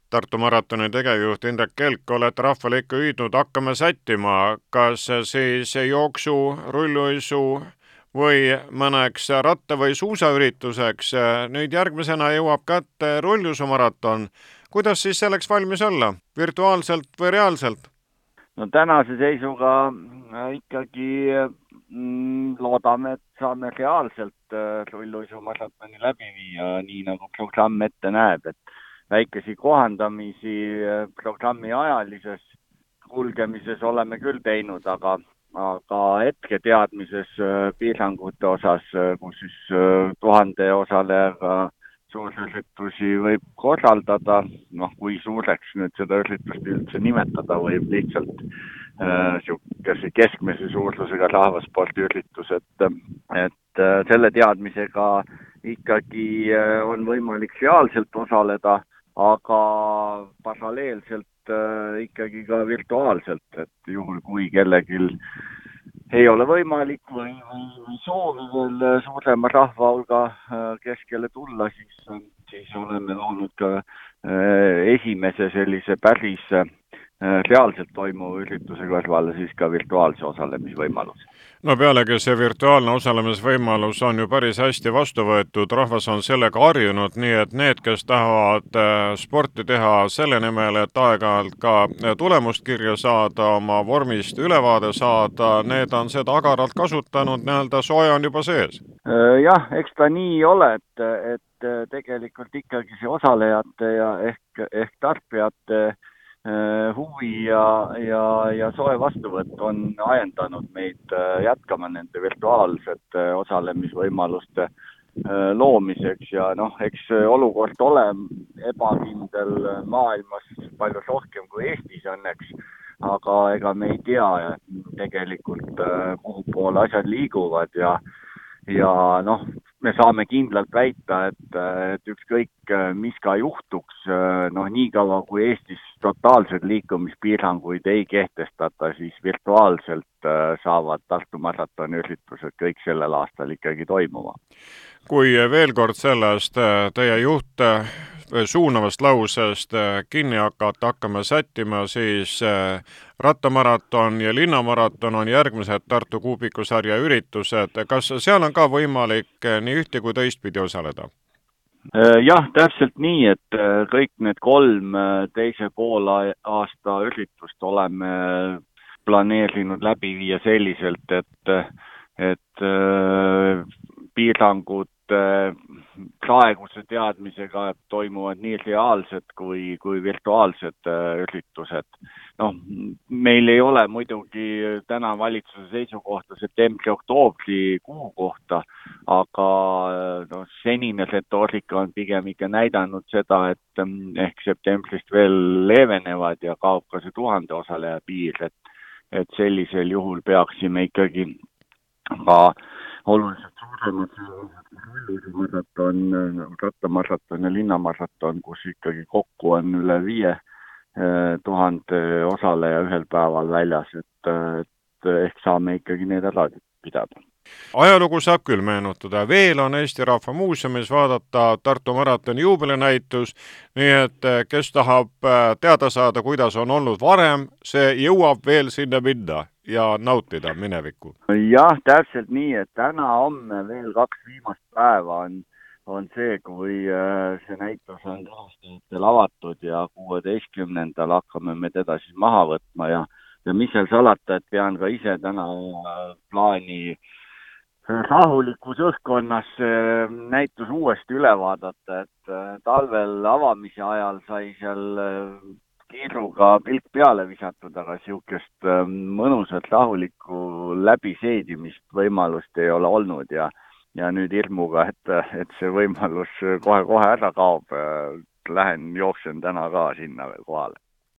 Tartu maratoni tegevjuht Indrek Kelk, olete rahvale ikka hüüdnud hakkame sättima. Kas siis jooksu, rulluisu või mõneks ratta- või suusaürituseks? Nüüd järgmisena jõuab kätte rulluisumaraton. Kuidas siis selleks valmis olla? Virtuaalselt või reaalselt? No tänase seisuga ikkagi loodame, et saame reaalselt rulluisumaratoni läbi viia, nii nagu programm ette näeb, et väikesi kohandamisi programmi ajalises kulgemises oleme küll teinud, aga hetke teadmises piirangute osas, kus siis 1000 osalejaga suurüritusi võib korraldada, kui suureks nüüd seda üritust üldse nimetada, võib lihtsalt keskmise suurusega rahvaspordiüritus, et selle teadmisega ikkagi on võimalik reaalselt osaleda, aga paralleelselt ikkagi ka virtuaalselt, et juhul kui kellelgi ei ole võimalik või soovi veel suurema rahvahulga keskele tulla, siis oleme loonud ka esimese sellise päris reaalselt toimuva ürituse kõrvale siis ka virtuaalse osalemisvõimalus. No pealegi see virtuaalne osalemisvõimalus on ju päris hästi vastu võetud, rahvas on sellega harjunud, nii et need, kes tahavad sporti teha selle nimel, et aeg-ajalt ka tulemust kirja saada, oma vormist ülevaade saada, need on seda agaralt kasutanud, nii-öelda sooja on juba sees. Jah, eks ta nii ole, et tegelikult ikkagi see osalejate ja ehk tarbijate huvi ja soe vastuvõtt on ajendanud meid jätkama nende virtuaalsete osalemisvõimaluste loomiseks ja eks olukord ole ebakindel maailmas palju rohkem kui Eestis õnneks, aga ega me ei tea tegelikult, kuhu poole asjad liiguvad ja me saame kindlalt väita, et ükskõik mis ka juhtuks, nii kaua kui Eestis totaalsed liikumispiiranguid ei kehtestata, siis virtuaalselt saavad Tartu maratoni üritused kõik sellel aastal ikkagi toimuma. Kui veel kord sellest teie juht suunavast lausest kinni hakkame sättima, siis rattamaraton ja linnamaraton on järgmised Tartu kuubikusarja üritused. Kas seal on ka võimalik nii ühte kui teistpidi osaleda? Jah, täpselt nii, et kõik need 3 teise poole aasta üritust oleme planeerinud läbi viia selliselt, et piirangud praeguse teadmisega toimuvad nii reaalsed kui virtuaalsed üritused. Meil ei ole muidugi täna valitsuse seisukohta septembri-oktoobri kuu kohta, aga senine retoorika on pigem ikka näidanud seda, et ehk septembrist veel leevenevad ja kaob ka see 1000 osaleja piir, et sellisel juhul peaksime ikkagi ka oluliselt suuremad rattamaraton ja linnamaraton, kus ikkagi kokku on üle 5000 osaleja ühel päeval väljas, et ehk saame ikkagi need ära pidada. Ajalugu saab küll meenutada. Veel on Eesti Rahva Muuseumis vaadata Tartu maratoni juubelinäitus, nii et kes tahab teada saada, kuidas on olnud varem, see jõuab veel sinna minna ja nautida minevikku. Jah, täpselt nii, et täna homme veel 2 viimast päeva on see, kui see näitus on rahvastajatel avatud ja 16. hakkame me teda siis maha võtma ja mis seal salata, et pean ka ise täna plaani rahulikus õhkkonnas näitus uuesti üle vaadata, et talvel avamise ajal sai seal kiiruga pilk peale visatud, aga siukest mõnusat rahulikku läbiseedimist võimalust ei ole olnud ja nüüd hirmuga, et see võimalus kohe-kohe ära kaob, jooksen täna ka sinna veel kohale.